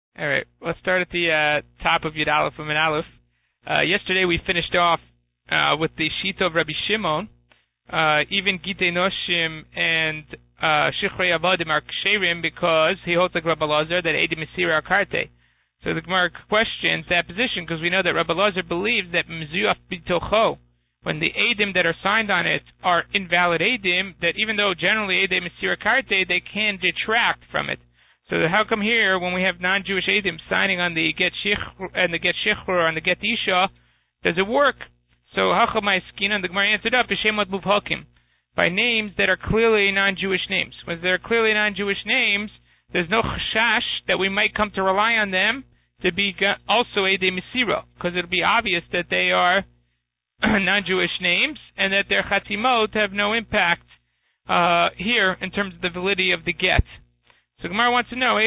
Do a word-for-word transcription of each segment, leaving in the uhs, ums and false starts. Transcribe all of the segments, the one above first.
All right, let's start at the uh, top of Yud Aleph and Aleph. Uh, yesterday we finished off uh, with the Shita of Rabbi Shimon. Uh, even Gitei Noshim and uh, Shichrei Avadim are ksherim because he holds like Rabbi Lazar that Edim Mesira are karte. So the Gemara questions that position because we know that Rabbi Lazar believes that Mezuyaf Bitocho, when the Edim that are signed on it are invalid Edim, that even though generally Edim Mesira karte, they can detract from it. So how come here, when we have non-Jewish Edim signing on the Get Shichr and the Get Shichr and the Get Isha, does it work? So Hachamai Skin, and the Gemara answered up, B'Shemot Muvhakim, by names that are clearly non-Jewish names. When they're clearly non-Jewish names, there's no chashash that we might come to rely on them to be also Edim Mesira, because it'll be obvious that they are non-Jewish names and that their Chatimot have no impact uh, here in terms of the validity of the get. So Gemara wants to know,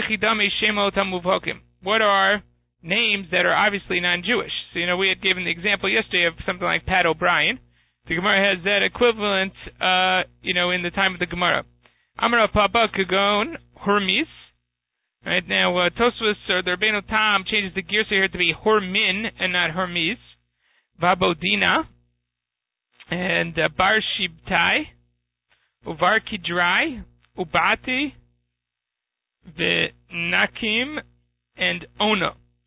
what are names that are obviously non-Jewish? So, you know, we had given the example yesterday of something like Pat O'Brien. The Gemara has that equivalent, uh, you know, in the time of the Gemara. Amar Papa Kagon Hermes. Right now, uh, Tosfos or the Rabbeinu Tam changes the gears here to be Hormin and not Hermes. Vabodina and uh, Bar Shibtai, Uvar Kidrai, Ubati, the Nakim, and Ona.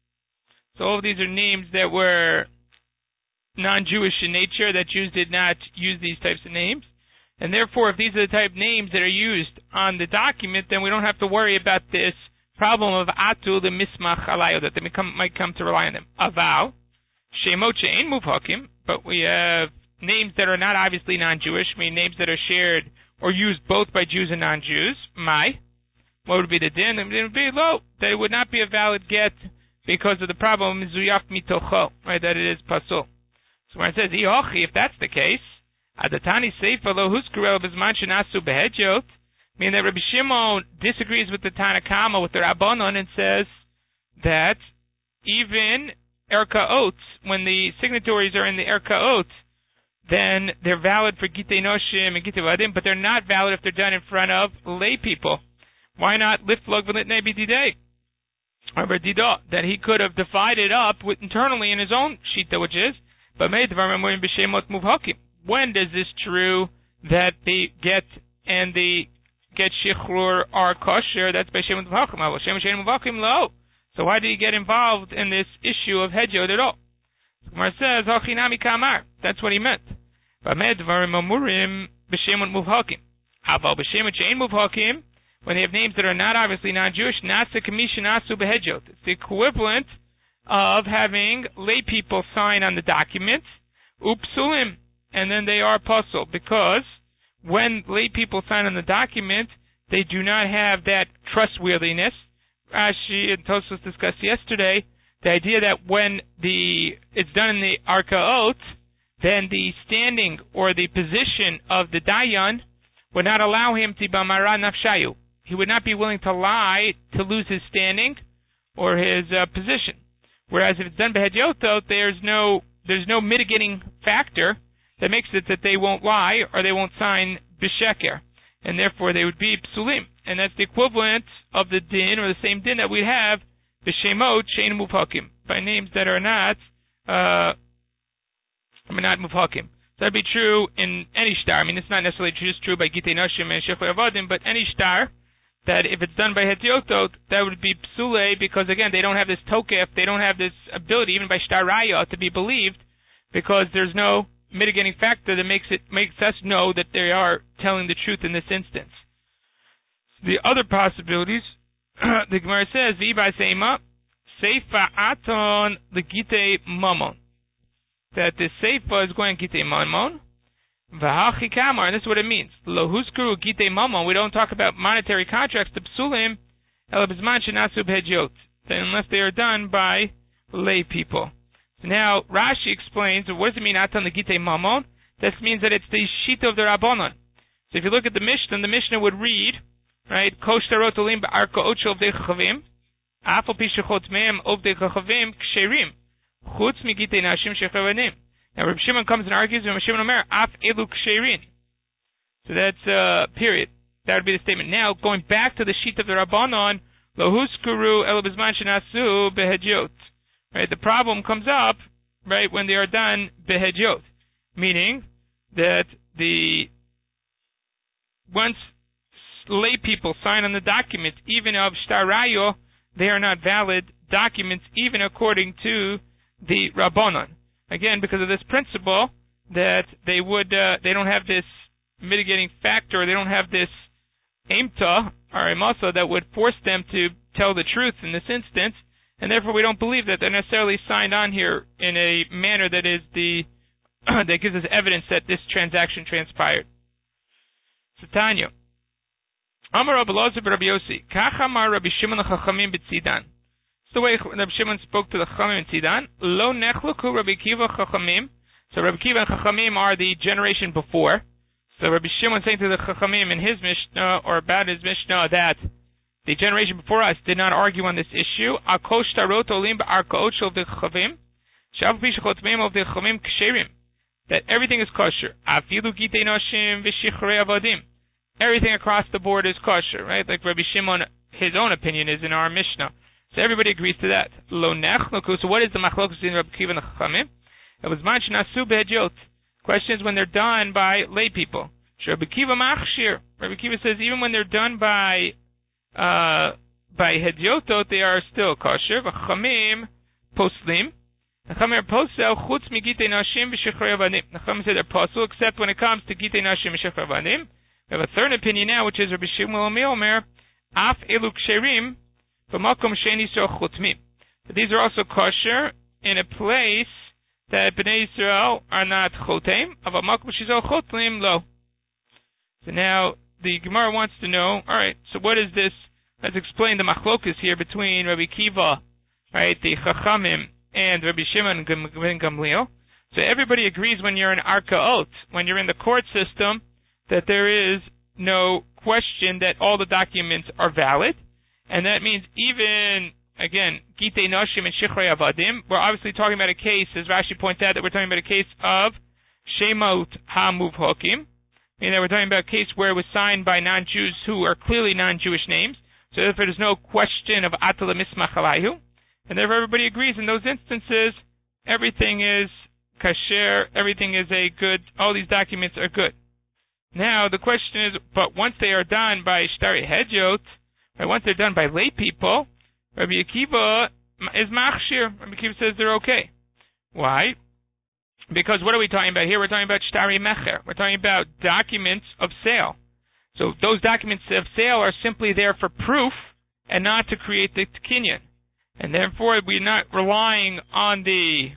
So all of these are names that were non-Jewish in nature, that Jews did not use these types of names. And therefore, if these are the type of names that are used on the document, then we don't have to worry about this problem of Atu, the Mismach Alayo, that they become, might come to rely on them. Aval, Shemot She'ein Muvhakim, but we have names that are not obviously non-Jewish, meaning names that are shared or used both by Jews and non-Jews. Mai. What would be the din? It would be low. That it would not be a valid get because of the problem Mizuyaf Mitocho, right? That it is pasul. So when it says Ihochi, if that's the case, Adatani Seifa Lo Huskurel Bizman Shenasu Behedjot, meaning that Rabbi Shimon disagrees with the Tanakama, with the Rabbanon, and says that even Erka Oats, when the signatories are in the Erka Oats, then they're valid for Gitei Noshim and Gitei Vadim, but they're not valid if they're done in front of lay people. Why not lift log v'litnei b'didei? Or b'didah, that he could have divided up with, internally in his own shita, which is, but made dvarim b'shemot muvhakim. When does this true that the get and the get shichrur are kosher? That's by shemot muvhakim. Well, shem shein muvhakim lo. So why did he get involved in this issue of hedjot at all? Gemara says hachinami kamar. That's what he meant. But made dvarim amurim b'shemot muvhakim. Aval b'shemot shein muvhakim. When they have names that are not obviously non-Jewish, nasa kamisha nasu behedjot. It's the equivalent of having lay people sign on the document, upsulim, and then they are puzzled, because when lay people sign on the document, they do not have that trustworthiness. Rashi and Tosfos discussed yesterday the idea that when the it's done in the Arka Oath, then the standing or the position of the Dayan would not allow him to b'mara nafshayu. He would not be willing to lie to lose his standing or his uh, position. Whereas if it's done behedyotot, there's no there's no mitigating factor that makes it that they won't lie or they won't sign b'sheker, and therefore they would be psulim. And that's the equivalent of the din, or the same din that we have b'shemot shein muvhakim, by names that are not uh, not muvhakim. So that'd be true in any shtar. I mean, it's not necessarily just true by Gitei Noshim and Shichrei Avadim, but any shtar, that if it's done by Hetiotot, that would be psule, because again, they don't have this tokef, they don't have this ability, even by shtar raya, to be believed, because there's no mitigating factor that makes it makes us know that they are telling the truth in this instance. The other possibilities, the Gemara says, V'ibay seima, seifa aton l'gitei mamon, that the seifa is going gitei mamon, v'hachi kamar, and this is what it means. Lo huskuru gitei mamon, we don't talk about monetary contracts to psulim, ela b'zman shenasu b'hedjot, unless they are done by lay people. So now Rashi explains, what does it mean aton l'gitei mamon? This means that it's the shita of the Rabbanon. So if you look at the Mishnah, the Mishnah would read, right, koshtarot olim ba'arka ocho of chavim, afal pi shechot mehem of chavim ksherim, chutz migitei nashim shechavanim. Now Reb Shimon comes and argues, and Reb Shimon Omer, af elu ksherin. So that's uh period. That would be the statement. Now going back to the sheet of the Rabbanon, Lo huskuru elo bizman shenasu behedyot. Right, the problem comes up right when they are done behedyot, meaning that the once lay people sign on the document, even of shtar rayo, they are not valid documents, even according to the Rabbanon. Again, because of this principle that they would, uh, they don't have this mitigating factor, they don't have this aimta or imasa that would force them to tell the truth in this instance, and therefore we don't believe that they're necessarily signed on here in a manner that is the that gives us evidence that this transaction transpired. Satanya. Amar Rabbi Elazar Rabbi Yossi. Kach amar Rabbi Shimon Chachamim b'Tzidan. It's the way Rabbi Shimon spoke to the Chachamim in Tzidan. Lo nechluku Rabbi Kiva Chachamim. So Rabbi Kiva and Chachamim are the generation before. So Rabbi Shimon saying to the Chachamim in his Mishnah, or about his Mishnah, that the generation before us did not argue on this issue. Akol shtarot olim b'arkaot shel v'chachavim. Shav pi shechotmim of the Chachamim ksherim. That everything is kosher. Afilu gitei noshim v'shichrei avadim. Everything across the board is kosher, right? Like Rabbi Shimon, his own opinion is in our Mishnah. So everybody agrees to that. Lo nechloku. So what is the machlokus in Rabbi Kiva and the Chachamim? It was man shenasu behedyot. Question is when they're done by lay people. Rabbi Kiva machshir. Rabbi Kiva says even when they're done by uh, by hedyotot, they are still kosher. V'chachamim poslim. The Chachamim are posel chutz migitei nashim v'shichrei avadim. The Chachamim say they're posel except when it comes to gitei nashim v'shichrei avadim. We have a third opinion now, which is Rabbi Shmuel Omer, af elu ksherim v'makom she'en Yisrael chutmim. These are also kosher in a place that Bnei Yisrael are not chotem, of a makom she'en chotlim lo. So now the Gemara wants to know, all right, so what is this? Let's explain the machlokus here between Rabbi Kiva, right, the Chachamim, and Rabbi Shimon ben Gamliel. So everybody agrees when you're in Arkaot, when you're in the court system, that there is no question that all the documents are valid, and that means even, again, Gitei Noshim and Shichrei Avadim, we're obviously talking about a case, as Rashi points out, that we're talking about a case of Shemot HaMuvhokim, meaning that we're talking about a case where it was signed by non-Jews who are clearly non-Jewish names, so therefore there's no question of Atala Mismach Alayhu, and therefore everybody agrees in those instances, everything is kasher, everything is a good, all these documents are good. Now, the question is, but once they are done by Shtari Hedyot, or once they're done by lay people, Rabbi Akiva is machshir. Rabbi Akiva says they're okay. Why? Because what are we talking about here? We're talking about Shtari Mecher. We're talking about documents of sale. So those documents of sale are simply there for proof and not to create the kinyan. And therefore, we're not relying on the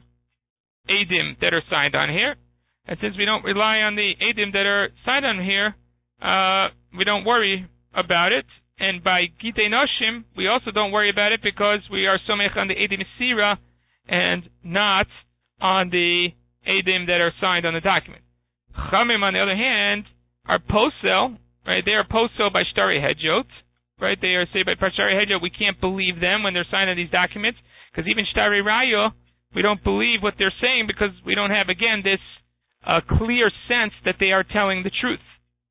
edim that are signed on here. And since we don't rely on the edim that are signed on here, uh, we don't worry about it. And by Gitei Noshim, we also don't worry about it because we are somech on the edim sira and not on the edim that are signed on the document. Chamim, on the other hand, are posel, right? They are posel by Shtari Hedyot, right? They are say by Shtari Hedyot, we can't believe them when they're signed on these documents, because even Shtari Rayo, we don't believe what they're saying because we don't have, again, this a clear sense that they are telling the truth.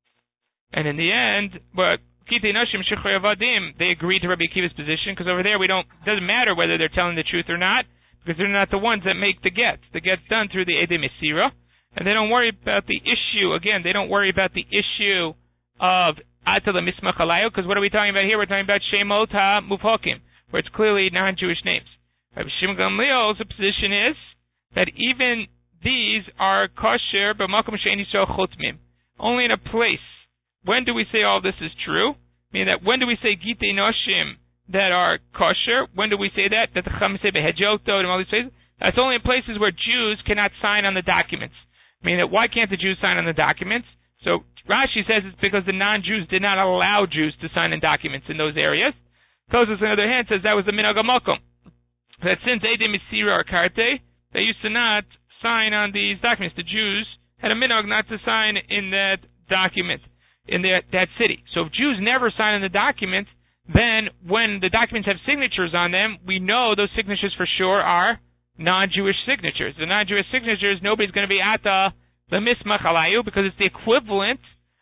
And in the end, but Gitei Noshim Shichrei Avadim, they agreed to Rabbi Akiva's position, because over there we don't, it doesn't matter whether they're telling the truth or not, because they're not the ones that make the get. The get's done through the Edim Isira, and they don't worry about the issue, again, they don't worry about the issue of Atala Mismach Alayo, because what are we talking about here? We're talking about Shemot HaMuvhokim, where it's clearly non-Jewish names. Rabbi Shimon Gamliel's position is that even these are kosher, but makom she'en Yisrael chotmim. Only in a place. When do we say all this is true? Meaning that when do we say Gitei Noshim that are kosher? When do we say that? That the Chachamim say behedyot and all these places? That's only in places where Jews cannot sign on the documents. Meaning that why can't the Jews sign on the documents? So Rashi says it's because the non-Jews did not allow Jews to sign in documents in those areas. Tosfos, on the other hand, says that was the minhag hamakom. That since Edim Isira or Karte, they used to not sign on these documents. The Jews had a minhag not to sign in that document, in that, that city. So if Jews never sign on the document, then when the documents have signatures on them, we know those signatures for sure are non-Jewish signatures. The non-Jewish signatures, nobody's going to be at the, the mismach alayu, because it's the equivalent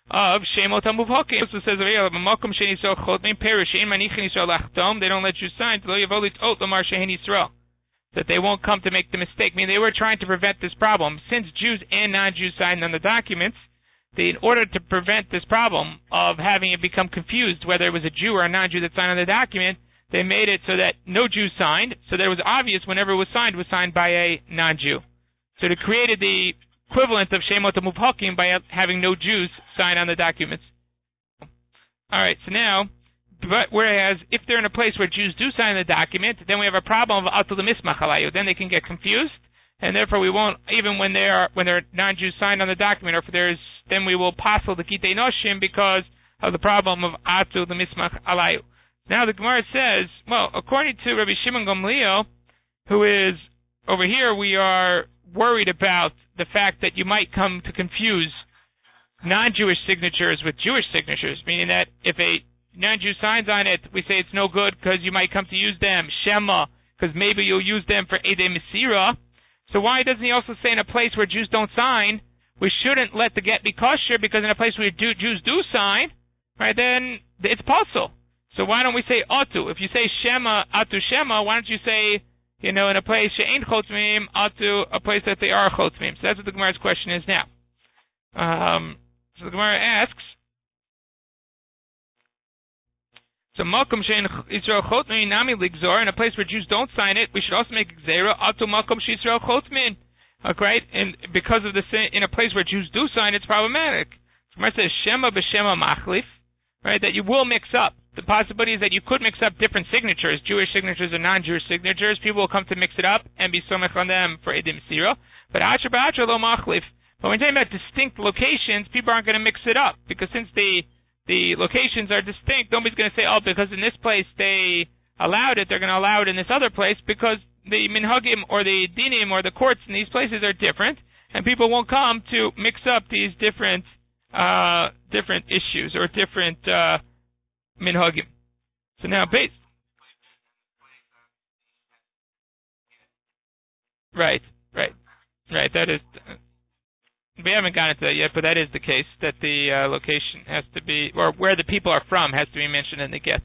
of Shemot HaMuvhakim. Also says over here, Makom Shein Yisrael Chotmim Perish Ein Manichin Yisrael Lachtom. They don't let you sign Lo Yavol Litzot Lomar Shein Yisrael. That they won't come to make the mistake. I mean, they were trying to prevent this problem. Since Jews and non-Jews signed on the documents, they, in order to prevent this problem of having it become confused whether it was a Jew or a non-Jew that signed on the document, they made it so that no Jew signed, so that it was obvious whenever it was signed, it was signed by a non-Jew. So they created the equivalent of Shemot HaMuvhakim by having no Jews sign on the documents. All right, so now, but whereas if they're in a place where Jews do sign the document, then we have a problem of Atul Mismach Alayu. Then they can get confused, and therefore we won't, even when they are when they're non-Jews signed on the document, or if there's, then we will passel the Kitei Noshim because of the problem of Atul Mismach Alayu. Now the Gemara says, well, according to Rabbi Shimon Gamliel, who is over here, we are worried about the fact that you might come to confuse non-Jewish signatures with Jewish signatures, meaning that if a non-Jew signs on it, we say it's no good because you might come to use them, Shema, because maybe you'll use them for Edei Mesira. So why doesn't he also say in a place where Jews don't sign, we shouldn't let the get be kosher, because in a place where do, Jews do sign, right, then it's possible. So why don't we say Atu? If you say Shema, Atu Shema, why don't you say, you know, in a place She'ein Chotzmim, Atu, a place that they are Chotzmim? So that's what the Gemara's question is now. Um, so the Gemara asks, so Makom She'ein Yisrael Chotzmin Nami Ligzor, in a place where Jews don't sign it, we should also make Gzeira, Atu Makom She'Yisrael Chotzmin. Okay, right? And because of the in a place where Jews do sign, it's problematic. The Gemara says Shema b'Shema Machlif, right, that you will mix up. The possibility is that you could mix up different signatures, Jewish signatures and non-Jewish signatures. People will come to mix it up and be somech on them for Edim Sira. But Asher Ba'asher Lo Machlif. But when we're talking about distinct locations, people aren't going to mix it up, because since the the locations are distinct, nobody's going to say, oh, because in this place they allowed it, they're going to allow it in this other place, because the minhagim or the dinim or the courts in these places are different, and people won't come to mix up these different uh, different issues or different uh, minhagim. So now, based right, right, right. That is. We haven't gotten into that yet, but that is the case, that the uh, location has to be, or where the people are from has to be mentioned in the get.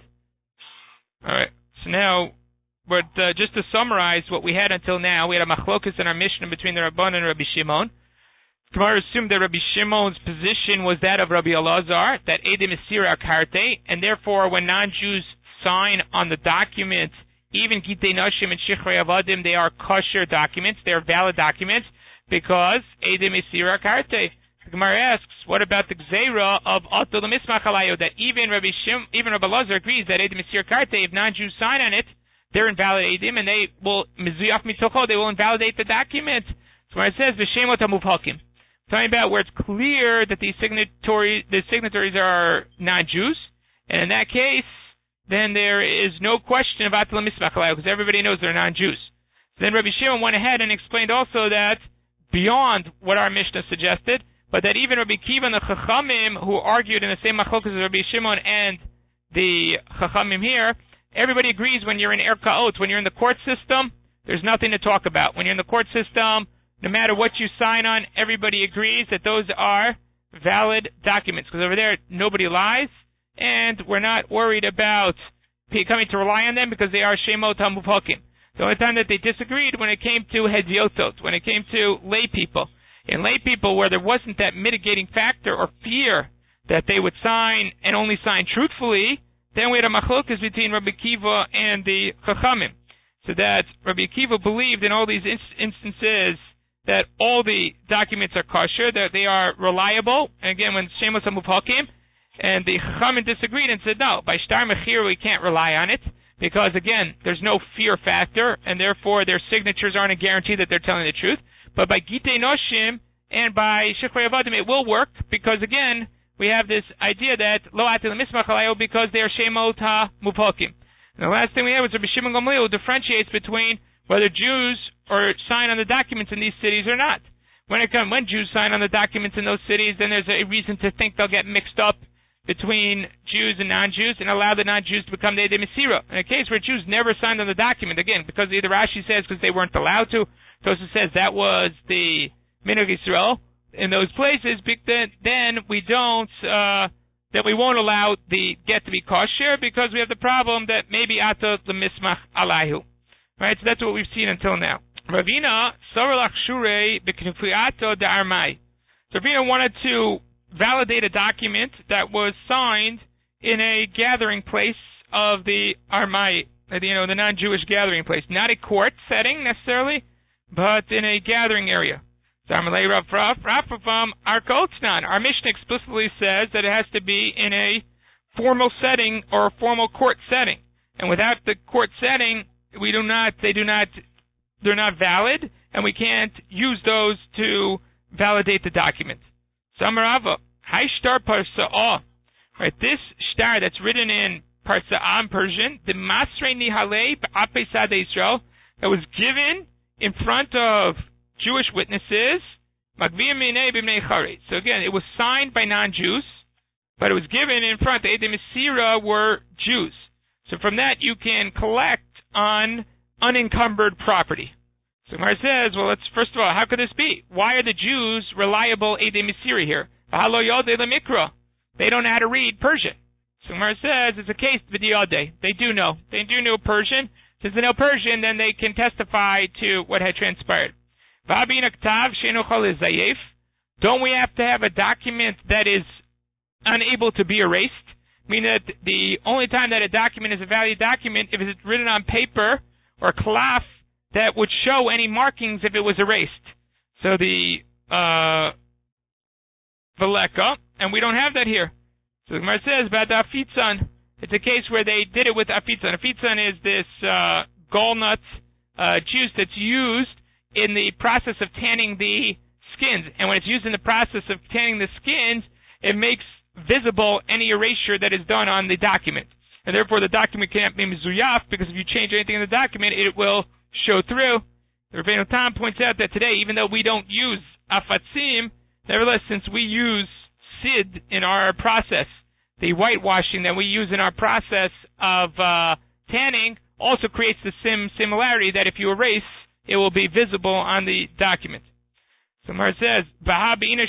All right. So now, but uh, just to summarize what we had until now, we had a machlokus in our Mishnah between the Rabban and Rabbi Shimon. Gemara assumed that Rabbi Shimon's position was that of Rabbi Elazar, that Edim Mesira Karte, and therefore when non-Jews sign on the document, even Kitei Noshim and Shichrei Avadim, they are kosher documents, they are valid documents, because Edim Mesira Karte. The Gemara asks, what about the Gzeira of Atul Mismach Alayu, that even Rabbi Shim, even Rabbi Elazar agrees that Edim Mesira Karte, if non-Jews sign on it, they're invalid Edim, and they will Mizuyaf Mitocho, they will invalidate the document. So when it says V'Shemot HaMuvhakim, talking about where it's clear that these signatory, the signatories are non-Jews, and in that case, then there is no question about the Mismach Alayu, because everybody knows they're non-Jews. So then Rabbi Shimon went ahead and explained also that beyond what our Mishnah suggested, but that even Rabbi Kiva and the Chachamim, who argued in the same machlokas as Rabbi Shimon and the Chachamim here, everybody agrees when you're in Erkaot, when you're in the court system, there's nothing to talk about. When you're in the court system, no matter what you sign on, everybody agrees that those are valid documents, because over there, nobody lies, and we're not worried about coming to rely on them because they are Shemot HaMuvhakim. The only time that they disagreed when it came to hediotot, when it came to lay people. In lay people, where there wasn't that mitigating factor or fear that they would sign and only sign truthfully, then we had a machlokas between Rabbi Kiva and the Chachamim. So that Rabbi Kiva believed in all these inst- instances that all the documents are kosher, that they are reliable. And again, when Shemos HaMuvhakim, and the Chachamim disagreed and said, no, by Shtar Mechir we can't rely on it, because again, there's no fear factor, and therefore their signatures aren't a guarantee that they're telling the truth. But by Gitei Noshim and by Shichrei Avadim, it will work, because again, we have this idea that Lo Atil Mismach Alayu, because they are Shemot HaMuvhakim. And the last thing we had was Rabbi Shimon Gamliel, who differentiates between whether Jews or sign on the documents in these cities or not. When it comes, when Jews sign on the documents in those cities, then there's a reason to think they'll get mixed up between Jews and non-Jews and allow the non-Jews to become the Edim Mesira. In a case where Jews never signed on the document, again, because either Rashi says because they weren't allowed to, Tosafos says that was the Minhag Yisrael, in those places, then we don't, uh, that we won't allow the get to be kosher because we have the problem that maybe ata the mismach alayhu. Right? So that's what we've seen until now. Ravina, Saralach Shure, Biknufiato de Armai. So Ravina wanted to validate a document that was signed in a gathering place of the Armai, you know, the non-Jewish gathering place. Not a court setting necessarily, but in a gathering area. Our Mishnah explicitly says that it has to be in a formal setting or a formal court setting. And without the court setting, we do not, they do not, they're not valid, and we can't use those to validate the document. Samarava, Hai Shtar Parsa'ah. Right, this star that's written in Parsa'ah in Persian, the Masrei Nihalei Ba'apei Sade Israel, that was given in front of Jewish witnesses. So again, it was signed by non-Jews, but it was given in front. The Edei Mesira were Jews. So from that, you can collect on unencumbered property. So Gemara says, well, let's first of all, how could this be? Why are the Jews reliable Edei Mesira here? They don't know how to read Persian. So Gemara says it's a case v'diyadeh. They do know. They do know Persian. Since they know Persian, then they can testify to what had transpired. Don't we have to have a document that is unable to be erased? Meaning that the only time that a document is a valid document if it's written on paper or cloth that would show any markings if it was erased. So the uh, veleka, and we don't have that here. So the Gemara says about the afitzan. It's a case where they did it with afitzan. Afitzan is this uh, gallnut uh, juice that's used in the process of tanning the skins. And when it's used in the process of tanning the skins, it makes visible any erasure that is done on the document. And therefore the document can't be mezuyaf, because if you change anything in the document, it will show through. The Rabbeinu Tam points out that today, even though we don't use afatzim, nevertheless, since we use sid in our process, the whitewashing that we use in our process of uh, tanning also creates the sim similarity that if you erase, it will be visible on the document. So Mar says, don't you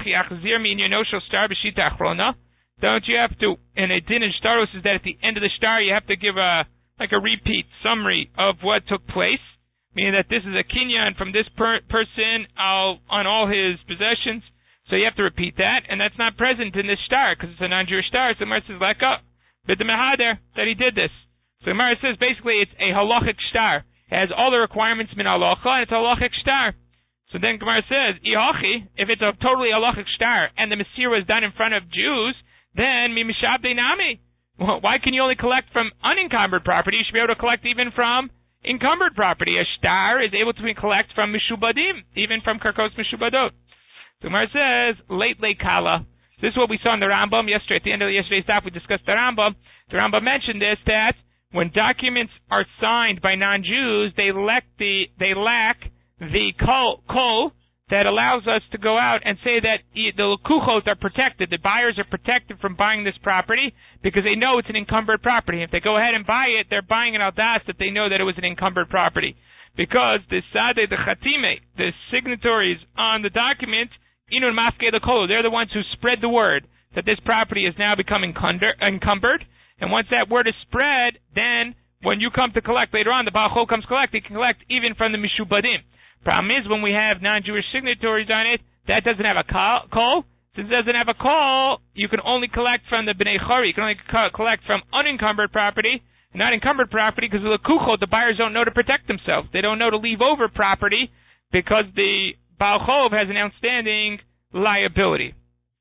have to, in a din in shtaros, is that at the end of the shtar you have to give a like a repeat summary of what took place, meaning that this is a kinyan from this per- person uh, on all his possessions, so you have to repeat that, and that's not present in this shtar because it's a non-Jewish shtar. So Mar says, like up, bid the mehader that he did this. So Mar says basically it's a halachic shtar. It has all the requirements min halacha, and it's a halachic shtar. So then Gemara says, Ihachi, if it's a totally halachic shtar and the Masir was done in front of Jews, then mi mishabdei nami. Well, why can you only collect from unencumbered property? You should be able to collect even from encumbered property. A shtar is able to collect from mishubadim, even from karkos mishubadot. So Gemara says, late late kala. This is what we saw in the Rambam yesterday. At the end of yesterday's daf, we discussed the Rambam. The Rambam mentioned this, that when documents are signed by non-Jews, they lack the they lack the kol, kol that allows us to go out and say that the lekuchot are protected. The buyers are protected from buying this property because they know it's an encumbered property. If they go ahead and buy it, they're buying an aldas that they know that it was an encumbered property. Because the sade, the chatime, the signatories on the document, inun maske the kol, they're the ones who spread the word that this property is now becoming encumbered. And once that word is spread, then when you come to collect later on, the Baal Chol comes collect, he can collect even from the Mishubadim. Problem is, when we have non-Jewish signatories on it, that doesn't have a call. Since it doesn't have a call, you can only collect from the Bnei Chari. You can only co- collect from unencumbered property, not encumbered property, because the Lekuchot, the buyers don't know to protect themselves. They don't know to leave over property because the Baal Chol has an outstanding liability.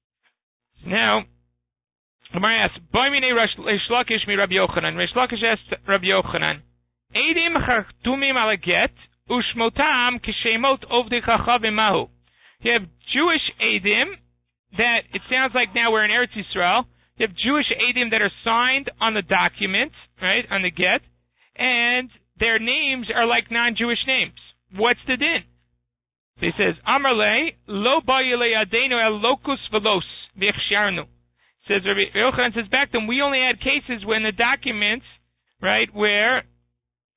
Now, Gemara asks, Boimine Reish Lakish mi Rabbi Yochanan. Reish Lakish asked Rabbi Yochanan, Eidim chartumim ala get, ushmotam kishemot ovdei chachavim mahu. You have Jewish Eidim that, it sounds like now we're in Eretz Yisrael, you have Jewish Eidim that are signed on the document, right, on the get, and their names are like non-Jewish names. What's the din? He says, Amar le, lo bayile adenu el locus velos, v'echsharnu. Says Rabbi Yochanan says back then we only had cases when the documents, right, where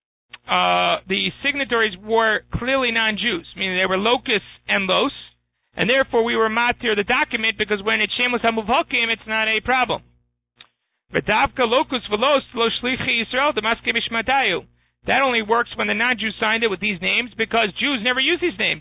uh, the signatories were clearly non-Jews, meaning they were locus and los, and therefore we were matir the document because when it's Shemos HaMuvhakim, it's not a problem. V'davka locus velos lo shlichi Yisrael demaske b'shmatayu. That only works when the non-Jews signed it with these names because Jews never use these names.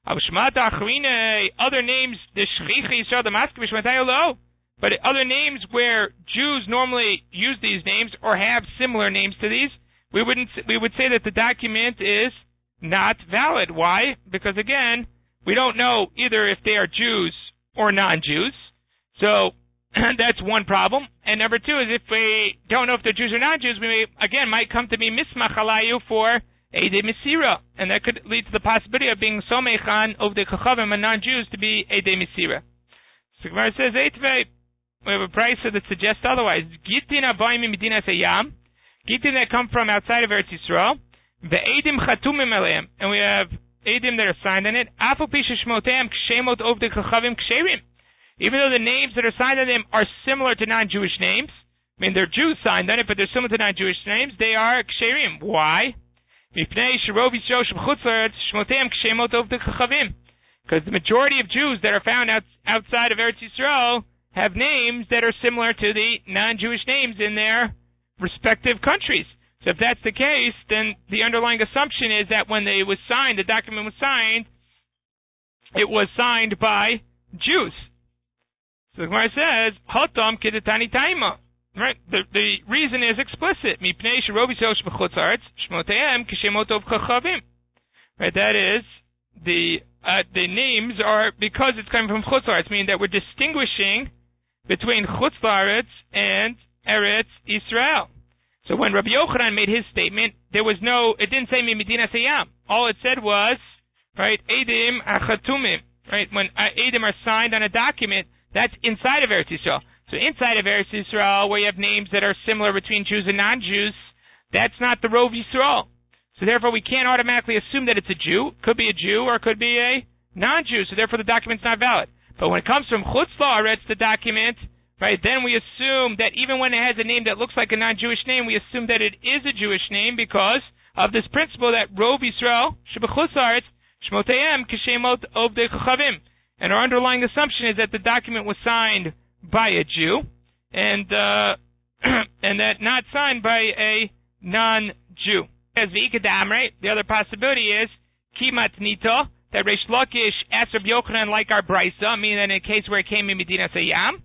Other names, the shlichi Yisrael demaske b'shmatayu lo. But other names where Jews normally use these names or have similar names to these, we wouldn't. We would say that the document is not valid. Why? Because again, we don't know either if they are Jews or non-Jews. So that's one problem. And number two is if we don't know if they're Jews or non-Jews, we may, again might come to be mismach alayu for Eidei Mesira, and that could lead to the possibility of being somechan of the chachavim and non-Jews to be Eidei Mesira. So Gemara says Eitvei. We have a price that suggests otherwise. Gitin abayim medina sayam, gitin that come from outside of Eretz Yisrael, ve'edim chatumim aleim, and we have edim that are signed on it. Afu pisha shmoteim kshemot of the chachavim ksherim. Even though the names that are signed on them are similar to non-Jewish names, I mean they're Jews signed on it, but they're similar to non-Jewish names, they are ksherim. Why? Mipnei sherov Yisrael shebchutzlaretz shmoteim kshemot of the chachavim. Because the majority of Jews that are found out, outside of Eretz Yisrael have names that are similar to the non-Jewish names in their respective countries. So if that's the case, then the underlying assumption is that when it was signed, the document was signed, it was signed by Jews. So the Gemara says, Hotam kedetani taima. Right? The, the reason is explicit. Mipnei sherov Yisrael shebchutzlaretz shmoteim kshemot of chachavim. Right? That is, the uh, the names are because it's coming from chutzlaretz, meaning that we're distinguishing between Chutz La'aretz and Eretz Yisrael. So when Rabbi Yochanan made his statement, there was no, it didn't say Medina Sayam. All it said was, right, Edim Achatumim. Right, when uh, Edim are signed on a document, that's inside of Eretz Yisrael. So inside of Eretz Yisrael, where you have names that are similar between Jews and non-Jews, that's not the Rov Yisrael. So therefore, we can't automatically assume that it's a Jew. Could be a Jew or could be a non-Jew. So therefore, the document's not valid. But when it comes from Chutz La'aretz, the document, right, then we assume that even when it has a name that looks like a non-Jewish name, we assume that it is a Jewish name because of this principle that Rov Yisrael, Shebechutz La'aretz, Shmoteim, Keshemot of the Chachavim. And our underlying assumption is that the document was signed by a Jew, and uh, and that not signed by a non-Jew. As V'ikadam, right, the other possibility is Kimat Nito, that Reish Lakish asked Rabbi Yochanan like our Brisa, meaning that in a case where it came in Medina Sayam,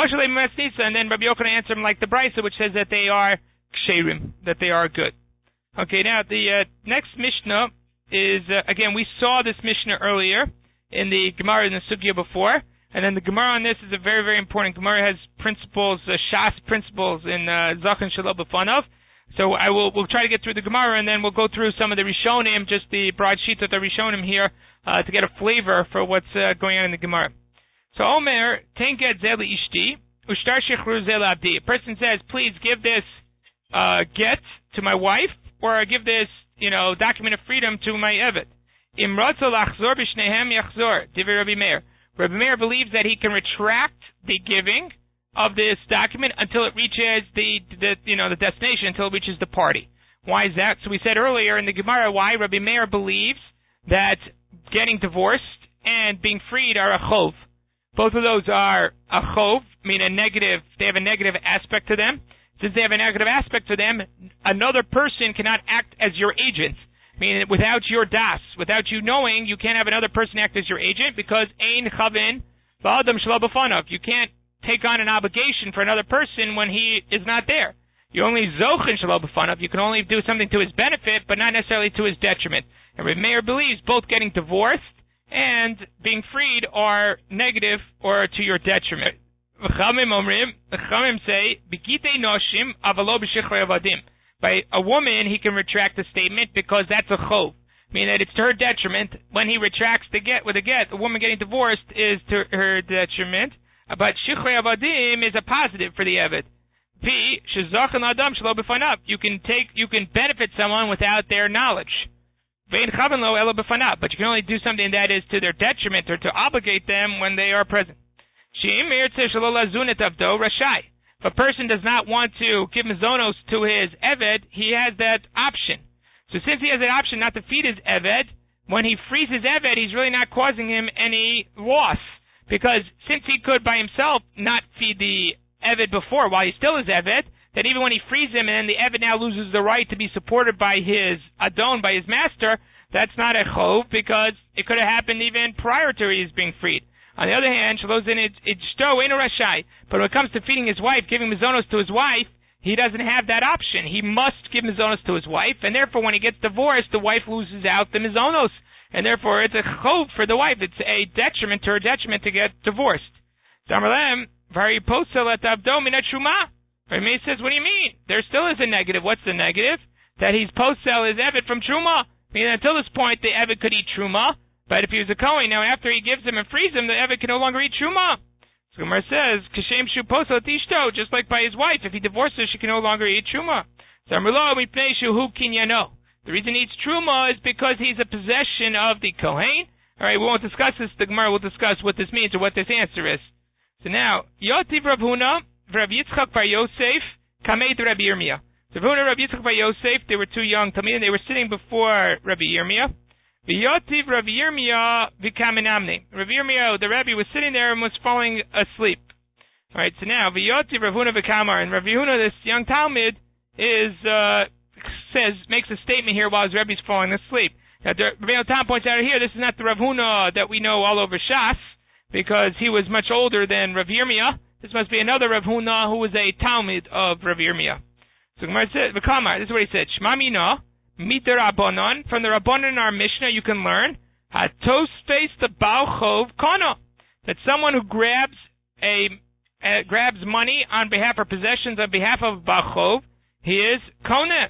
and then Rabbi Yochanan answered him like the Brisa, which says that they are ksherim, that they are good. Okay, now the uh, next Mishnah is, uh, again, we saw this Mishnah earlier in the Gemara in the Sugya before, and then the Gemara on this is a very, very important. Gemara has principles, uh, Shas principles in uh, Zachan Shalom B'Fanav. So I will we'll try to get through the Gemara, and then we'll go through some of the Rishonim, just the broad sheets of the Rishonim here, uh, to get a flavor for what's uh, going on in the Gemara. So Omer, Tenket Zeli Ishti, Ushtar Shechru Zel Abdi. A person says, please give this uh, get to my wife, or give this, you know, document of freedom to my Evet. Imratza lachzor b'shnehem yachzor, Divi Rabbi Meir. Rabbi Meir believes that he can retract the giving of this document until it reaches the, the you know the destination, until it reaches the party. Why is that? So we said earlier in the Gemara why Rabbi Meir believes that getting divorced and being freed are a chov. Both of those are a chov, mean a negative. They have a negative aspect to them. Since they have a negative aspect to them, another person cannot act as your agent. Meaning without your das, without you knowing, you can't have another person act as your agent because ein chavin v'adam shelo b'fanav. You can't take on an obligation for another person when he is not there. You only zochin shelo b'fanav. You can only do something to his benefit, but not necessarily to his detriment. And Rabbi Meir believes both getting divorced and being freed are negative or to your detriment. V'chamim omrim, the Chamim say, b'kitei noshim avalo b'shichrei avadim. By a woman, he can retract the statement because that's a chov, meaning that it's to her detriment. When he retracts the get with a get, the woman getting divorced is to her detriment. But shichrei avadim is a positive for the evet. V shezachan adam shelo b'fanav. You can take, you can benefit someone without their knowledge. Vein chavan lo elo b'fanav. But you can only do something that is to their detriment or to obligate them when they are present. She'im yirtzeh shelo lazun et avdo rashai. If a person does not want to give mizonos to his eved, he has that option. So since he has that option not to feed his eved, when he frees his Eved, he's really not causing him any loss. Because since he could by himself not feed the Eved before while he still is Eved, that even when he frees him and then the Eved now loses the right to be supported by his Adon, by his master, that's not a chov because it could have happened even prior to his being freed. On the other hand, Shalozin Ichto Eino Rashai. But when it comes to feeding his wife, giving mizonos to his wife, he doesn't have that option. He must give mizonos to his wife, and therefore when he gets divorced, the wife loses out the mizonos. And therefore it's a chov for the wife. It's a detriment to her detriment to get divorced. Damarlem, Vari Posel at Abdo Minat Shuma. Rami says, what do you mean? There still is a negative. What's the negative? That he's posel his Eved from Truma. I mean, until this point, the Eved could eat Truma. But if he was a Kohen, now after he gives him and frees him, the Eved can no longer eat Truma. So Gemara says, Kashem Shu Posel Tishto, just like by his wife. If he divorces her, she can no longer eat Truma. So Amrlo, Mipnei Shu Kinyano. The reason he eats Truma is because he's a possession of the Kohen. All right, we won't discuss this. The Gemara will discuss what this means or what this answer is. So now, Yotiv Rav Huna, Rav Yitzchak Bar Yosef, Kamed Rabbi Yirmiyah. So Rav Huna, Rav Yitzchak Bar Yosef, they were two young Talmidim. They were sitting before Rabbi Yirmiyah. V'yotiv Rabbi Yirmiyah v'kamenamne. Rabbi Yirmiyah, the Rabbi, was sitting there and was falling asleep. All right, so now v'yotiv Rav Huna v'kamar, and Rabbi Huna, this young Talmid, is uh, says makes a statement here while his Rebbe's falling asleep. Now, Rabbi Tam points out here, this is not the Rav Huna that we know all over Shas, because he was much older than Rav Yirmiyah. This must be another Rav Huna who was a Talmid of Rav Yirmiyah. So Gemara said, v'kamar, this is what he said, Shma mina. Meet the Rabbanon. From the Rabbanon in our Mishnah, you can learn Hatos face the Baal Chov Kana, that someone who grabs a uh, grabs money on behalf of possessions on behalf of Baal Chov, he is Kona.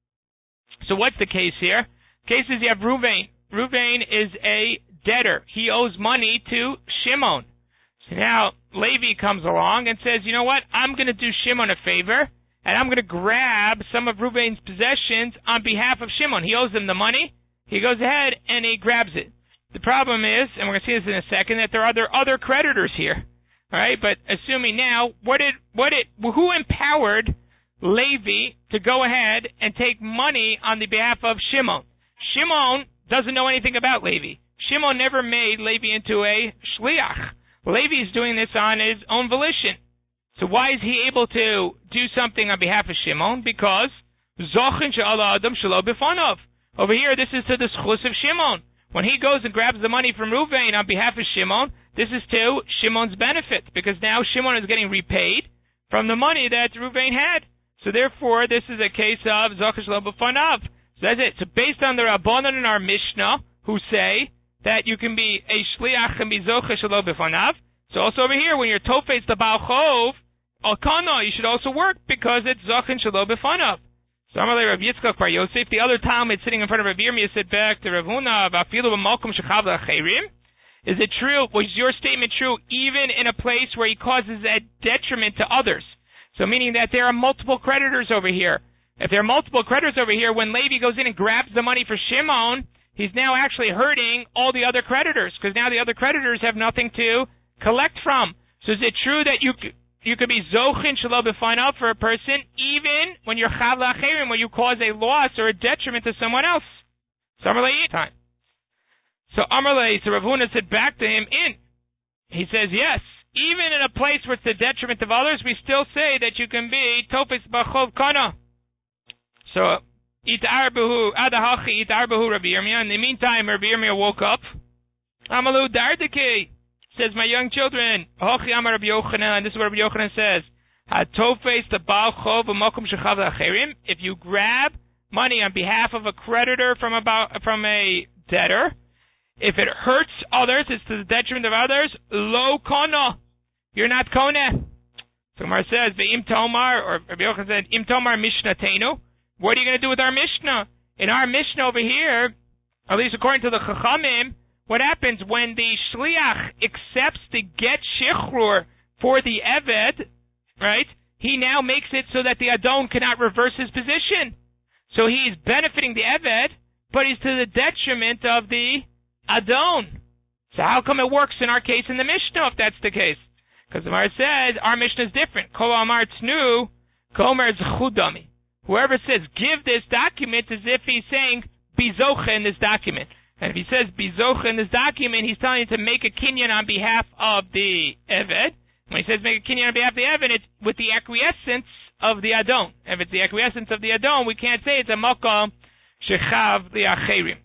So what's the case here? Case is you have Ruvain. Ruvain is a debtor. He owes money to Shimon. So now Levi comes along and says, you know what? I'm going to do Shimon a favor. And I'm going to grab some of Ruvain's possessions on behalf of Shimon. He owes him the money. He goes ahead and he grabs it. The problem is, and we're going to see this in a second, that there are other, other creditors here. All right, but assuming now, what did, what did, who empowered Levi to go ahead and take money on the behalf of Shimon? Shimon doesn't know anything about Levi. Shimon never made Levi into a shliach. Levi is doing this on his own volition. So why is he able to do something on behalf of Shimon? Because Zochin she'ala adam shelo b'fanav. Over here, this is to the schus of Shimon. When he goes and grabs the money from Ruvain on behalf of Shimon, this is to Shimon's benefit, because now Shimon is getting repaid from the money that Ruvain had. So therefore, this is a case of Zochin shelo b'fanav. So that's it. So based on the Rabbanon in our Mishnah, who say that you can be a shliach and be Zochin shelo b'fanav, so also over here, when you're tofes the Baal Chov, Alkana, you should also work because it's Zachin Shelo B'fanav. So Amalei Rav Yitzchak Bar Yosef, the other Talmud sitting in front of Rav Yirmiyah, said back to Rav Huna, V'afilu b'malkum shechav l'acheirim. Is it true, was your statement true even in a place where he causes a detriment to others? So meaning that there are multiple creditors over here. If there are multiple creditors over here, when Levi goes in and grabs the money for Shimon, he's now actually hurting all the other creditors, because now the other creditors have nothing to collect from. So is it true that you you could be zochin shelo b'fanav for a person even when you're chav l'acheirim, when you cause a loss or a detriment to someone else? So Amalei time. So Amalei, so Rav Huna said back to him in. He says yes, even in a place where it's the detriment of others, we still say that you can be tofes b'chov kana. So itarbehu adahachi itarbehu Rabbi Yirmiyah. In the meantime, Rabbi Yirmiyah woke up. Amalu dardeke. Says, my young children, Hochi Amar Rabbi Yochanan, this is what Rabbi Yochanan says, Hatofes the Baal Chov v'makom shechav l'acheirim. If you grab money on behalf of a creditor from a, from a debtor, if it hurts others, it's to the detriment of others, lo kona. You're not kona. So Gemara says, Ve'im tomar, or Rabbi Yochanan said, Im tomar mishnatenu. What are you going to do with our Mishnah? In our Mishnah over here, at least according to the Chachamim, what happens when the shliach accepts the get shichrur for the eved, right? He now makes it so that the adon cannot reverse his position. So he's benefiting the eved, but he's to the detriment of the adon. So how come it works in our case in the Mishnah if that's the case? Because the Gemara says our Mishnah is different. Kol amar tznu, komer zchudami. Whoever says give this document as if he's saying be zocha in this document. And And if he says bizocha in this document, he's telling you to make a kinyan on behalf of the eved. When he says make a kinyan on behalf of the eved, it's with the acquiescence of the adon. If it's the acquiescence of the adon, we can't say it's a makom shechav liacherim.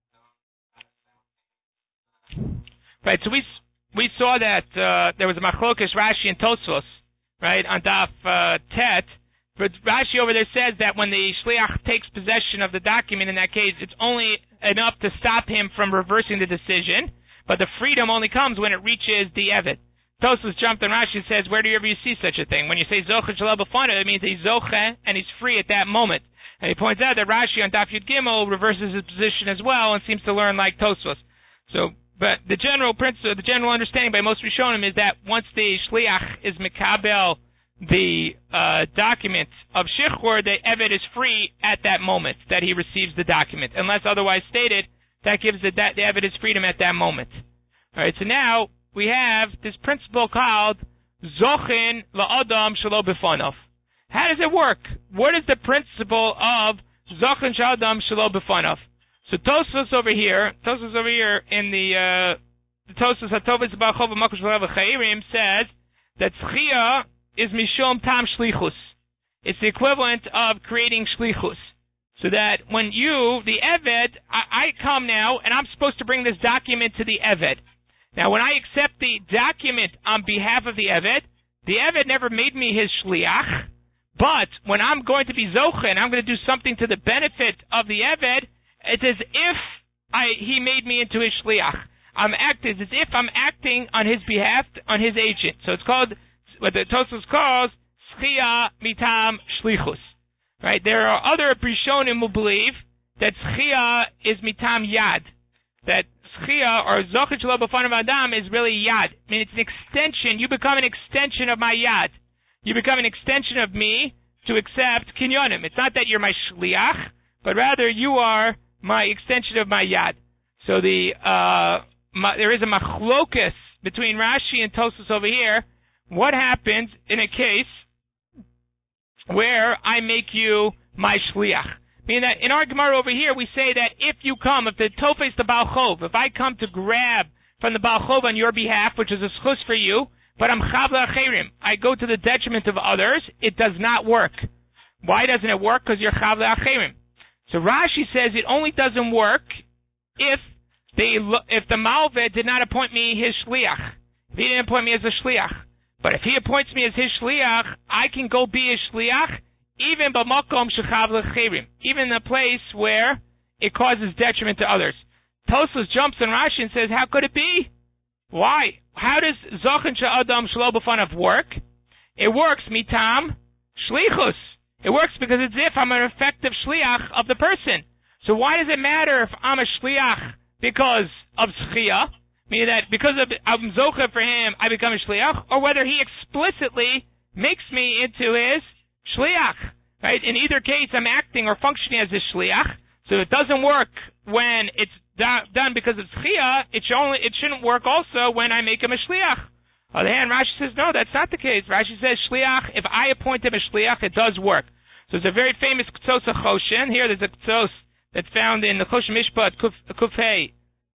Right. So we we saw that uh, there was a machlokas Rashi and Tosfos, right, on Daf uh, Tet. But Rashi over there says that when the shliach takes possession of the document, in that case, it's only enough to stop him from reversing the decision, but the freedom only comes when it reaches the eved. Tosfos jumped on Rashi and says, where do you ever you see such a thing? When you say zoche shalom b'fanav, it means he's zoche and he's free at that moment. And he points out that Rashi on Daf Yud Gimel reverses his position as well and seems to learn like Tosfos. So, but the general principle, the general understanding by most Rishonim is that once the shliach is mikabel the uh, document of shichur, the eved is free at that moment that he receives the document, unless otherwise stated. That gives the, that the eved is freedom at that moment. All right. So now we have this principle called zochin la'adam shelo b'fanav. How does it work? What is the principle of zochin sh'adam shelo b'fanav? So Tosfos over here, Tosfos over here in the uh, Tosfos Hatovis Ba'achov Makush V'Chayrim says that Tzchia is mishom tam shlichus. It's the equivalent of creating shlichus. So that when you, the eved, I, I come now and I'm supposed to bring this document to the eved. Now when I accept the document on behalf of the eved, the eved never made me his shliach, but when I'm going to be zoche and I'm going to do something to the benefit of the eved, it's as if I, he made me into his shliach. I'm acting as if I'm acting on his behalf, on his agent. So it's called, what the Tosfos calls Schia mitam shlichus. Right? There are other Rishonim who believe that Schia is mitam yad. That Schia or Zochet Shelo B'fanav Adam is really yad. I mean, it's an extension. You become an extension of my yad. You become an extension of me to accept kinyonim. It's not that you're my shliach, but rather you are my extension of my yad. So the uh, ma, there is a machlokus between Rashi and Tosfos over here. What happens in a case where I make you my shliach? Meaning that in our Gemara over here, we say that if you come, if the tofes the Baal Chov, if I come to grab from the Baal Chov on your behalf, which is a schus for you, but I'm chav la'acherim, I go to the detriment of others, it does not work. Why doesn't it work? Because you're chav la'acherim. So Rashi says it only doesn't work if they, if the Malved did not appoint me his shliach. If he didn't appoint me as a shliach. But if he appoints me as his shliach, I can go be his shliach, even b'makom shechav l'cherim, even in a place where it causes detriment to others. Tosfos jumps on Rashi and says, how could it be? Why? How does Zochin she'adam shelo b'fanav work? It works mitam shlichus. It works because it's if I'm an effective shliach of the person. So why does it matter if I'm a shliach because of schia? Meaning that because of I'm zocha for him, I become a shliach, or whether he explicitly makes me into his shliach. Right? In either case, I'm acting or functioning as his shliach. So it doesn't work when it's do- done because of schia. It should only it shouldn't work also when I make him a shliach. On the other hand, Rashi says no, that's not the case. Rashi says shliach. If I appoint him a shliach, it does work. So it's a very famous k'tzos choshen. Here, there's a k'tzos that's found in the Choshen Mishpat Kuf, Kuf Hey.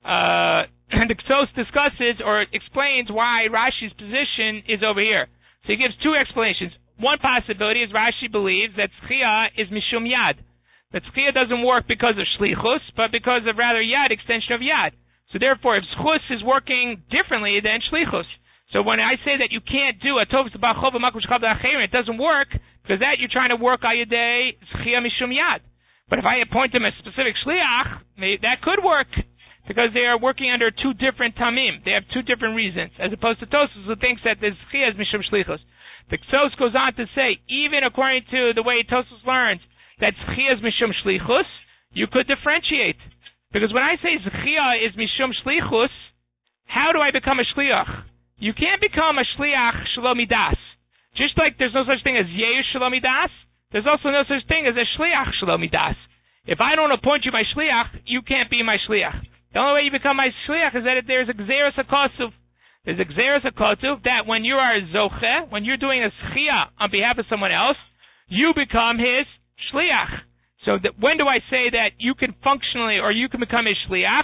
Uh, And the K'tzos discusses or explains why Rashi's position is over here. So he gives two explanations. One possibility is Rashi believes that Tzchia is Mishum Yad. That Tzchia doesn't work because of Shlichus, but because of rather Yad, extension of Yad. So therefore, if Zchus is working differently than Shlichus. So when I say that you can't do a Tovs B'Chov V'Makush Chav L'Acherim, it doesn't work, because that you're trying to work Ayadei Tzchia Mishum Yad. But if I appoint him a specific Shliach, that could work. Because they are working under two different tamim. They have two different reasons, as opposed to Tosfos, who thinks that this Tzchia is Mishum Shlichus. The K'tzos goes on to say, even according to the way Tosfos learns, that Tzchia is Mishum Shlichus, you could differentiate. Because when I say Tzchia is Mishum Shlichus, how do I become a Shliach? You can't become a Shliach Shalom Midas. Just like there's no such thing as Yeir Shalom Midas, there's also no such thing as a Shliach Shalom Midas. If I don't appoint you my Shliach, you can't be my Shliach. The only way you become my shliach is that there's a gzeras hakosuf. There's a gzeras hakosuf that when you are a zoche, when you're doing a schia on behalf of someone else, you become his shliach. So that when do I say that you can functionally or you can become his shliach?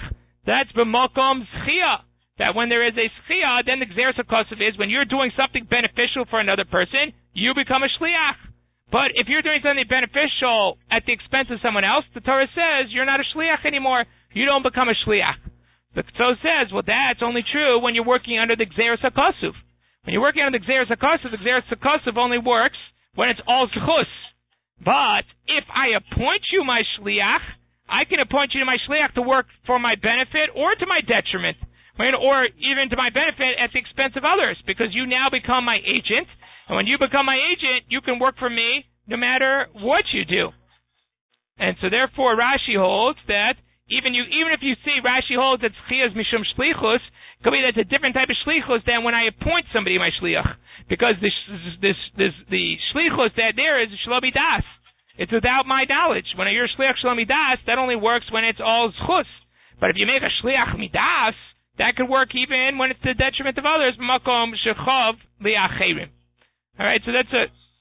That's b'makom zchia. That when there is a zchia, then the gzeres hakosov is when you're doing something beneficial for another person, you become a shliach. But if you're doing something beneficial at the expense of someone else, the Torah says you're not a shliach anymore. You don't become a shliach. The Torah says, well, that's only true when you're working under the gzeres hakosov. When you're working under the gzeres hakosov, the gzeres hakosov only works when it's all zchus. But if I appoint you my shliach, I can appoint you to my shliach to work for my benefit or to my detriment, or even to my benefit at the expense of others, because you now become my agent. And when you become my agent, you can work for me no matter what you do. And so therefore Rashi holds that even you, even if you see Rashi holds that zchiyas mishum shlichus, could be that's a different type of shlichus than when I appoint somebody my shliach, because this this this the shlichus that there is shlomi das. It's without my knowledge. When you're a shliach shlomi das, that only works when it's all zchus. But if you make a shliach midas, that could work even when it's to the detriment of others. Makom shechav liacherim. All right, so that's a.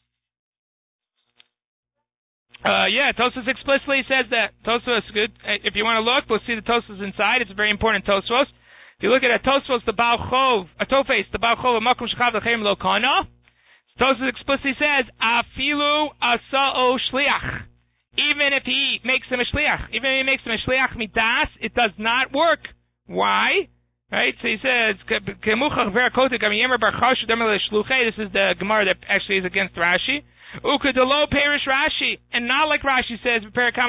Uh, yeah, Tosfos explicitly says that. Tosfos, good. If you want to look, we'll see the Tosfos inside. It's a very important Tosfos. If you look at a Tosfos, the Baal Chov, a Tofes, the Baal Chov, Makom shechav liacherim lo kana. Tosfos explicitly says, afilu asa'o shliach. Even if he makes him a shliach, even if he makes him a shliach midas, it does not work. Why? Right, so he says, this is the Gemara that actually is against Rashi. Ukadalo perish Rashi, and not like Rashi says,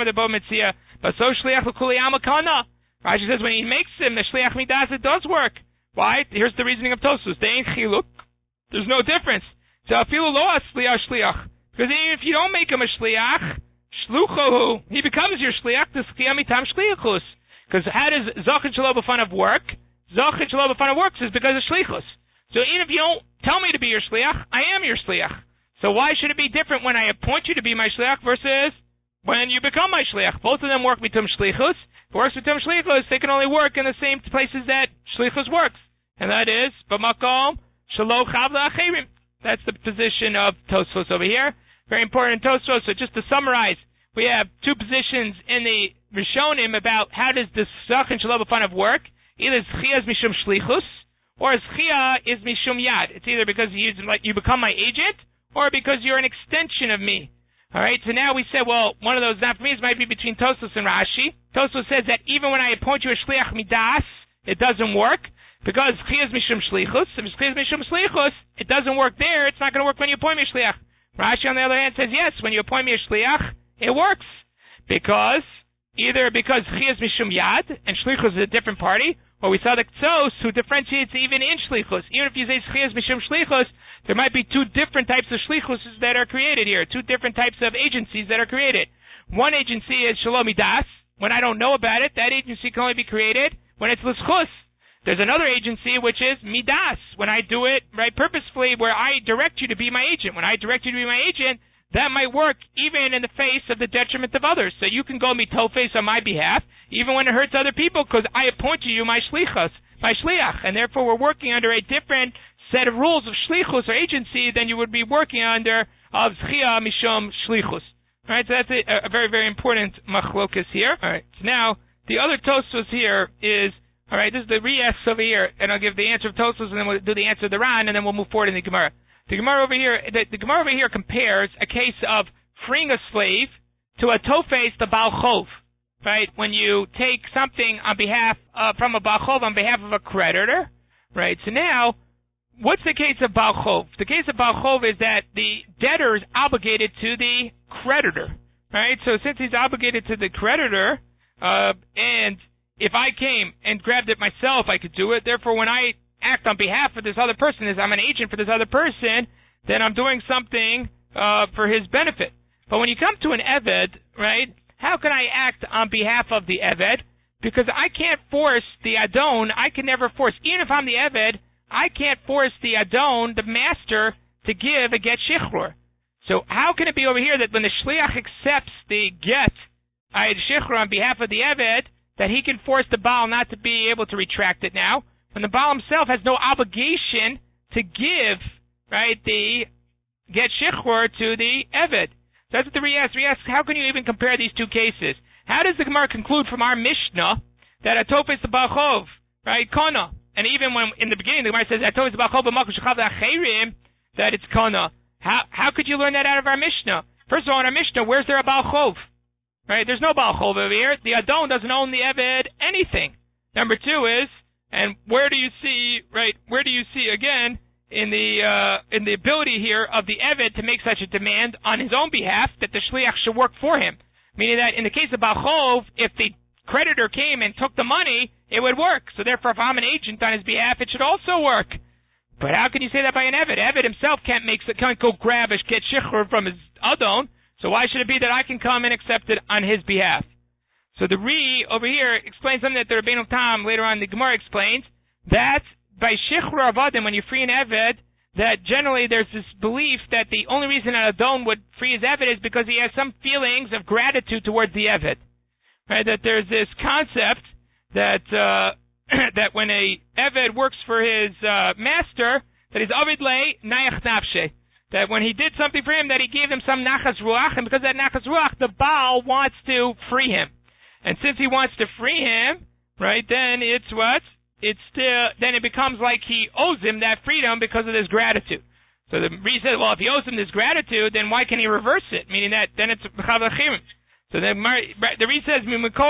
but so shliach l'kuli amakana. Rashi says when he makes him the shliach midas, it does work. Why? Here's the reasoning of Tosfos. They ain't chiluk. There's no difference. So afilu lo asliach shliach, because even if you don't make him a shliach, shluchohu, he becomes your shliach. The schiyah mitam shliachus. Because how does zachin shelo b'fanav work? Zachin shelo b'fanav works is because of shlichus. So even if you don't tell me to be your shliach, I am your shliach. So why should it be different when I appoint you to be my shliach versus when you become my shliach? Both of them work mitum shlichus. If it works mitum shlichus, they can only work in the same places that shlichus works, and that is b'makom shelo chav la'acherim. That's the position of Tosfos over here. Very important Tosfos. So just to summarize, we have two positions in the Rishonim about how does the zachin shelo b'fanav work. Either zchiyah is mishum shlichus, or zchiyah is mishum yad. It's either because you, you become my agent, or because you're an extension of me. All right, so now we said, well, one of those not for me might be between Tosfos and Rashi. Tosfos says that even when I appoint you a shliach midas, it doesn't work, because zchiyah is mishum shlichus. If zchiyah is mishum shlichus, it doesn't work there. It's not going to work when you appoint me a shliach. Rashi, on the other hand, says yes, when you appoint me a shliach, it works, because either because zchiyah is mishum yad and shlichus is a different party, or we saw the Ktsos who differentiates even in shlichus. Even if you say zchiyah is mishum shlichus, there might be two different types of shlichus that are created here, two different types of agencies that are created. One agency is shelo midas. When I don't know about it, that agency can only be created when it's l'schus. There's another agency which is midas, when I do it right purposefully, where I direct you to be my agent. When I direct you to be my agent, that might work even in the face of the detriment of others. So you can go mitofes on my behalf, even when it hurts other people, because I appoint you my shlichus, my shliach, and therefore we're working under a different set of rules of shlichus or agency than you would be working under of zchiyah mishum shlichus. All right, so that's a, a very, very important machlokas here. All right, so now the other Tosfos here is, all right, this is the Rias over here, and I'll give the answer of Tosfos, and then we'll do the answer of the Ran, and then we'll move forward in the Gemara. The Gemara over here, the, the Gemara over here compares a case of freeing a slave to a tofes, the Baal Chov, right? When you take something on behalf uh, from a Baal Chov on behalf of a creditor, right? So now, what's the case of Baal Chov? The case of Baal Chov is that the debtor is obligated to the creditor, right? So since he's obligated to the creditor, uh, and if I came and grabbed it myself, I could do it. Therefore, when I act on behalf of this other person, as I'm an agent for this other person, then I'm doing something uh, for his benefit. But when you come to an Eved, right, how can I act on behalf of the Eved? Because I can't force the Adon, I can never force, even if I'm the Eved, I can't force the Adon, the master, to give a get shichrur. So how can it be over here that when the Shliach accepts the get, I shichrur on behalf of the Eved, that he can force the Baal not to be able to retract it now, when the Baal himself has no obligation to give, right, the get shichrur to the Eved. So that's what the Rias. Rias, how can you even compare these two cases? How does the Gemara conclude from our Mishnah that atofes the balchov, right, kana. And even when in the beginning the Gemara says atofes the balchov b'makom shechav la'acherim, that it's kana. How how could you learn that out of our Mishnah? First of all, in our Mishnah, where's there a balchov? Right, there's no balchov over here. The adon doesn't own the eved anything. Number two is, and where do you see, right? Where do you see again in the uh, in the ability here of the eved to make such a demand on his own behalf that the shliach should work for him? Meaning that in the case of balchov, if the creditor came and took the money, it would work. So therefore, if I'm an agent on his behalf, it should also work. But how can you say that by an eved? Eved himself can't make can't go grab a get shichur from his adon. So why should it be that I can come and accept it on his behalf? So the Ri over here explains something that the Rabbeinu Tam later on in the Gemara explains, that by shichur avadim, when you free an eved, that generally there's this belief that the only reason an adon would free his eved is because he has some feelings of gratitude towards the eved. Right? That there's this concept that uh, that when a eved works for his uh, master, that he's avid le nayach nafshe. That when he did something for him, that he gave him some nachas ruach, and because of that nachas ruach, the Baal wants to free him. And since he wants to free him, right, then it's what? It's still, then it becomes like he owes him that freedom because of his gratitude. So the Ri says, well, if he owes him this gratitude, then why can he reverse it? Meaning that then it's b'chavachim. So the, the Ri says, so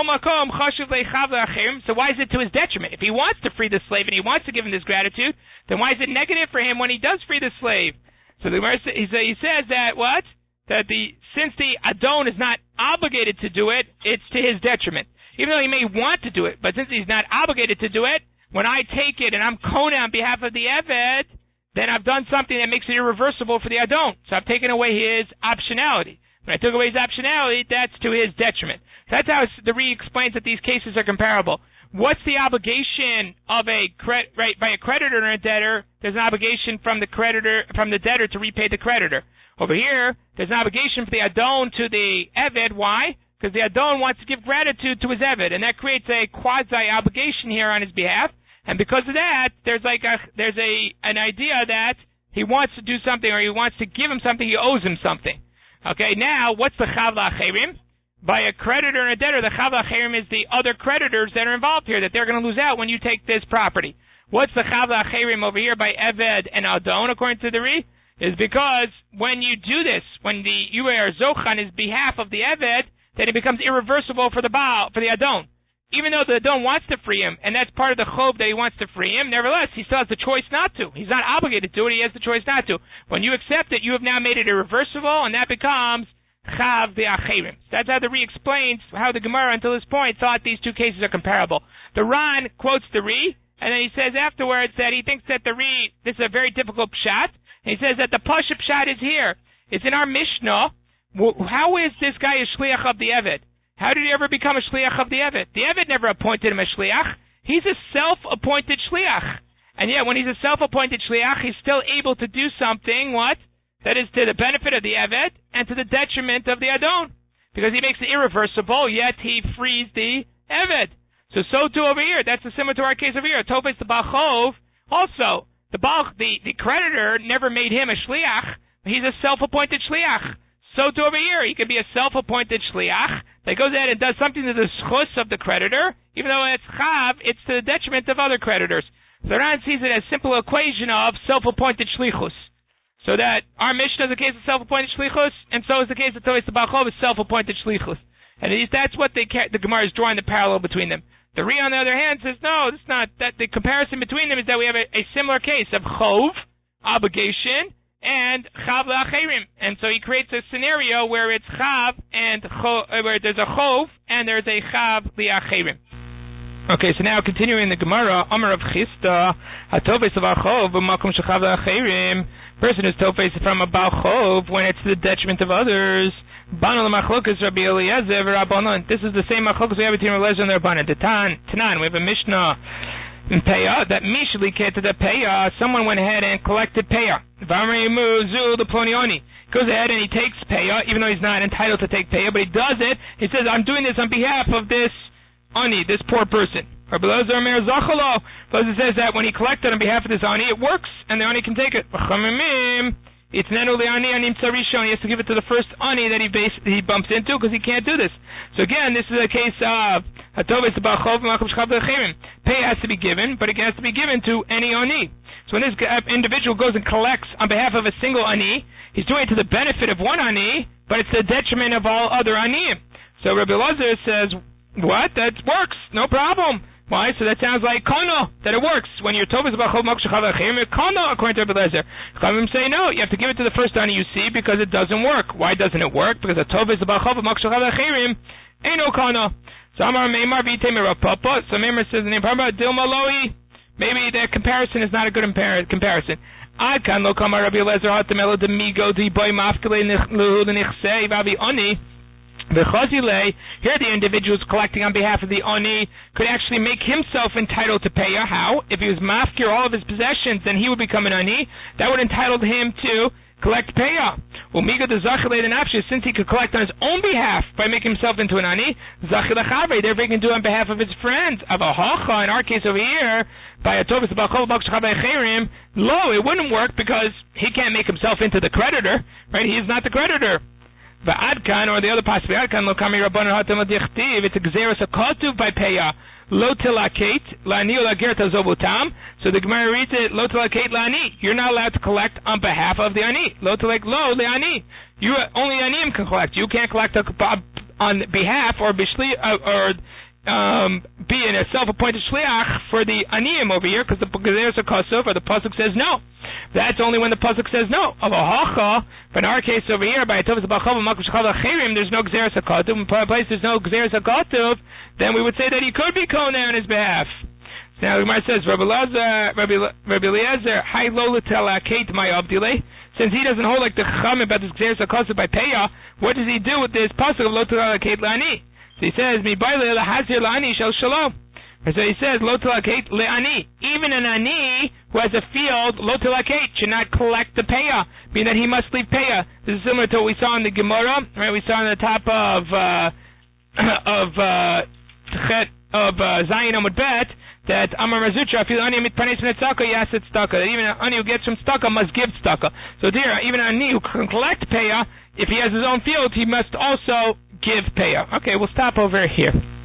why is it to his detriment? If he wants to free the slave and he wants to give him this gratitude, then why is it negative for him when he does free the slave? So the he says that what? That the since the adon is not obligated to do it, it's to his detriment. Even though he may want to do it, but since he's not obligated to do it, when I take it and I'm kona on behalf of the eved, then I've done something that makes it irreversible for the adon. So I've taken away his optionality. When I took away his optionality, that's to his detriment. So that's how the Ri explains that these cases are comparable. What's the obligation of a cre- right by a creditor and a debtor? There's an obligation from the creditor from the debtor to repay the creditor. Over here, there's an obligation for the adon to the eved. Why? Because the adon wants to give gratitude to his eved, and that creates a quasi obligation here on his behalf. And because of that, there's like a there's a an idea that he wants to do something or he wants to give him something. He owes him something. Okay, now what's the chav la'acherim? By a creditor and a debtor, the chav la'acherim is the other creditors that are involved here, that they're going to lose out when you take this property. What's the chav la'acherim over here by eved and adon, according to the Ri? Is because when you do this, when the you are zoch on his behalf of the eved, then it becomes irreversible for the baal, for the adon. Even though the adon wants to free him, and that's part of the chov that he wants to free him, nevertheless, he still has the choice not to. He's not obligated to it, he has the choice not to. When you accept it, you have now made it irreversible, and that becomes chav v'acherim. That's how the Ri explains how the Gemara until this point thought these two cases are comparable. The Ran quotes the Ri, and then he says afterwards that he thinks that the Ri, this is a very difficult pshat, and he says that the pasha pshat is here. It's in our Mishnah. How is this guy a shliach of the Eved? How did he ever become a shliach of the Eved? The Eved never appointed him a shliach. He's a self-appointed shliach. And yet when he's a self-appointed shliach, he's still able to do something, what? That is to the benefit of the Eved and to the detriment of the Adon. Because he makes it irreversible, yet he frees the Eved. So, so too over here. That's similar to our case over here. Tofes the Balchov. Also, the, Bal, the, the creditor never made him a shliach. He's a self-appointed shliach. So too over here. He could be a self-appointed shliach that goes ahead and does something to the schus of the creditor. Even though it's chav, it's to the detriment of other creditors. The Ran sees it as a simple equation of self-appointed shlichus. So that our Mishnah is a case of self-appointed shlichus, and so is the case of Tofes the Balchov is self-appointed shlichus. And that's what they, the Gemara is drawing the parallel between them. The Ri, on the other hand, says no, it's not. That the comparison between them is that we have a, a similar case of chov, obligation, and chav la'acherim. And so he creates a scenario where it's chav and chov, where there's a chov and there's a chav la'acherim. Okay, so now continuing the Gemara, Amar of Chista, HaTofes of Achov, Makom shechav la'acherim. Person who's tofes from a Baal Chov when it's to the detriment of others. Banal machlokas Rabbi Eliezer v'Rabbanan. This is the same machlokas we have between Eliezer and Rabbanan. Tanan, Tanan, we have a Mishnah in Peah that mishli to the Peah. Someone went ahead and collected Peah. V'amrimu zul the plonioni. Goes ahead and he takes Peah, even though he's not entitled to take Peah, but he does it. He says, "I'm doing this on behalf of this ani, this poor person." Rabbi Eliezer Mer Zachalo. Eliezer says that when he collected on behalf of this ani, it works, and the ani can take it. It's nenuli ani anim tzarishon. He has to give it to the first ani that he base, he bumps into because he can't do this. So again, this is a case of Pay has to be given, but it has to be given to any ani. So when this individual goes and collects on behalf of a single ani, he's doing it to the benefit of one ani, but it's to the detriment of all other aniim. So Rabbi Elazar says, what? That works, no problem. Why? So that sounds like kono, that it works. When you're tovas b'chov moksha chavachim, kono, according to Rabbi Elazar. Chavim say no, you have to give it to the first ani you see because it doesn't work. Why doesn't it work? Because the tovas b'chov moksha chavachim ain't no kono. So Amar Meimar v'itei Rav Papa. So Meimar says in the Parma Dilma Loi. Maybe the comparison is not a good impar- comparison. Ad kan lo kamar Rabbi Elazar hatamelo demigo di boy mafkele lehu l'nichsei vavi oni. The Chazile, here the individual is collecting on behalf of the Ani, could actually make himself entitled to pay. How? If he was mafkir all of his possessions, then he would become an Ani. That would entitle him to collect payah. Well, Miga the Zachile the Nafshi, since he could collect on his own behalf by making himself into an Ani, Zachile Chavre, therefore he can do it on behalf of his friends. Avahacha, in our case over here, by a Tovas B'Chol B'Chol Chavre Cherim, lo, it wouldn't work because he can't make himself into the creditor, right? He is not the creditor. Va'adkan, or the other possibility, Adkan lo kami rabbanon hatam adichtiv, it's a gzeros hakatuv by payah, lo tilakate la'ani ulagir tazovutam. So the Gemara reads it, lo tilakate la'ani. You're not allowed to collect on behalf of the ani. Lo tilak lo le'ani. You only anim can collect. You can't collect on behalf or bishli or um, be in a self-appointed shliach for the aniyim over here, because the there's a kasuf or the pasuk says no. That's only when the pasuk says no. But in our case over here, by there's no gzeres hakatuv. In a place there's no gzeres hakatuv, then we would say that he could be kona on his behalf. So now the Gemara says, Rabbi Eliezer, hi lo l'telakate my abdile. Since he doesn't hold like the chacham about this gzeres hakatuv by payah, what does he do with this pasuk of lo telakate la'ani? So he says, mi baile lahazir la'ani shel shalom. And so he says, lo telakate le'ani. Even an ani who has a field, lo telakate, should not collect the payah, meaning that he must leave payah. This is similar to what we saw in the Gemara, right? We saw on the top of uh, of uh, of uh, Zayin Amud Bet that Amar Mazutra, fil ani mitpanes min tzaka yaset tzaka. That even an ani who gets from tzaka must give tzaka. So there, even an ani who can collect payah, if he has his own field, he must also give payah. Okay, we'll stop over here.